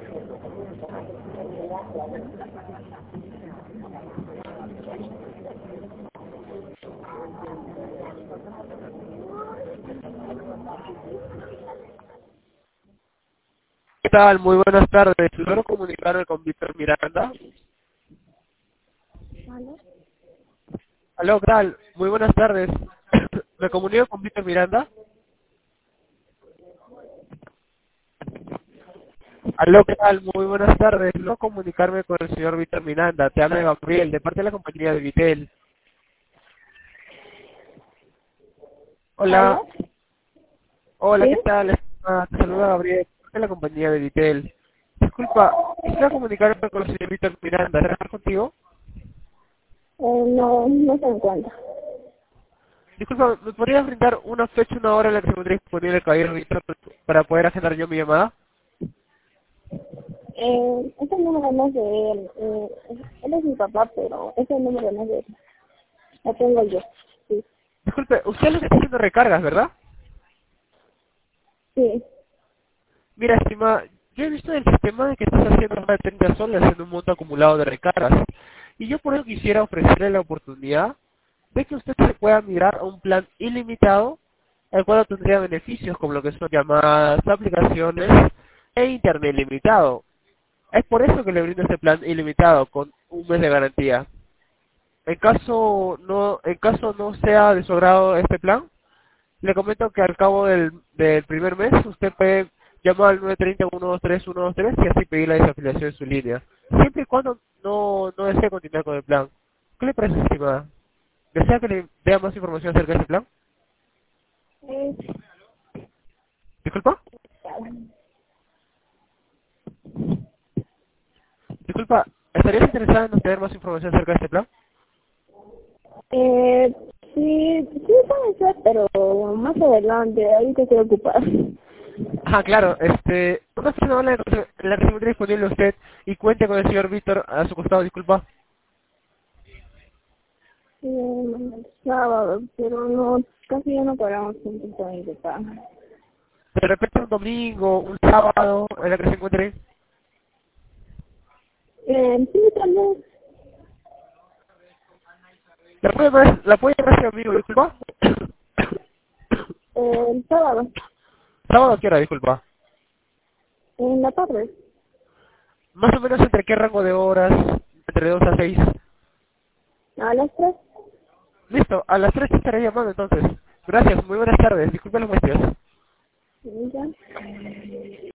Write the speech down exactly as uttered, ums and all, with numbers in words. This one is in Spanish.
¿Qué tal? Muy buenas tardes. ¿Logro comunicarme con Víctor Miranda? ¿Aló? Aló, ¿qué tal? Muy buenas tardes. ¿Me comunico con Víctor Miranda? Aló, ¿qué tal? Muy buenas tardes. ¿Logro comunicarme con el señor Víctor Miranda? Te habla Gabriel, de parte de la compañía de Vitel. Hola. ¿Aló? Hola, ¿qué ¿Sí? tal? Ah, te saluda Gabriel, de parte de la compañía de Vitel. Disculpa, quisiera comunicarme con el señor Víctor Miranda. ¿Está contigo? Eh, no, no se encuentra. Disculpa, ¿me podrías brindar una fecha, una hora en la que se encuentre disponible el caballero Víctor para poder agendar yo mi llamada? Eh, ese número no es de él. Eh, él es mi papá, pero ese número no es de él. Lo tengo yo. Sí. Disculpe, usted es lo que está haciendo recargas, ¿verdad? Sí. Mira, estimada, yo he visto en el sistema de que estás haciendo más de treinta soles en un monto acumulado de recargas. Y yo por eso quisiera ofrecerle la oportunidad de que usted se pueda migrar a un plan ilimitado, el cual tendría beneficios como lo que son llamadas, aplicaciones e internet ilimitado. Es por eso que le brindo este plan ilimitado con un mes de garantía. En caso no, en caso no sea de su agrado este plan, le comento que al cabo del, del primer mes usted puede llamar al nueve tres cero, uno dos tres, uno dos tres y así pedir la desafiliación en su línea. Siempre y cuando no, no desee continuar con el plan. ¿Qué le parece, estimada? ¿Desea que le dé más información acerca de este plan? Eh, ¿Disculpa? Disculpa, ¿estarías interesada en obtener más información acerca de este plan? eh, sí, sí puede ser, pero más adelante. Ahorita estoy ocupada. Ah, claro, este, una persona en la que en la que se encuentre disponible usted y cuente con el señor Víctor a su costado, disculpa. Eh, el sábado, pero no, casi ya no paramos juntos con mi papá. De repente un domingo, un sábado, en la que se encuentre. Eh, sí, también. ¿La puede llamar, la puede llamar ese amigo, disculpa? Eh, el sábado, ¿Sábado a qué hora, disculpa? en la tarde. Más o menos entre qué rango de horas, entre dos a seis. A las tres. Listo, a las tres te estaré llamando entonces. Gracias, muy buenas tardes, disculpe los molestias. Ya.